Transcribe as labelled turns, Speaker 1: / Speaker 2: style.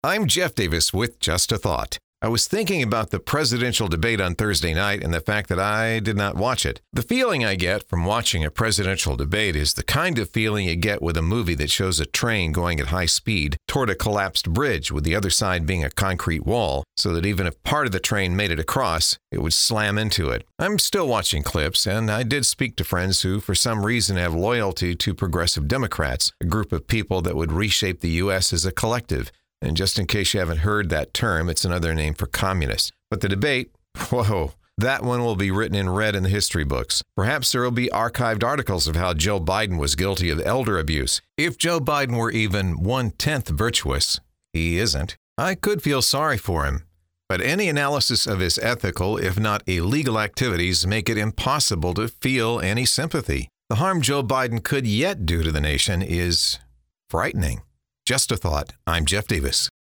Speaker 1: I'm Jeff Davis with Just a Thought. I was thinking about the presidential debate on Thursday night and the fact that I did not watch it. The feeling I get from watching a presidential debate is the kind of feeling you get with a movie that shows a train going at high speed toward a collapsed bridge, with the other side being a concrete wall, so that even if part of the train made it across, it would slam into it. I'm still watching clips, and I did speak to friends who, for some reason, have loyalty to progressive Democrats, a group of people that would reshape the U.S. as a collective. And just in case you haven't heard that term, it's another name for communists. But the debate, whoa, that one will be written in red in the history books. Perhaps there will be archived articles of how Joe Biden was guilty of elder abuse. If Joe Biden were even 1/10 virtuous, he isn't, I could feel sorry for him. But any analysis of his ethical, if not illegal activities, make it impossible to feel any sympathy. The harm Joe Biden could yet do to the nation is frightening. Just a Thought. I'm Jeff Davis.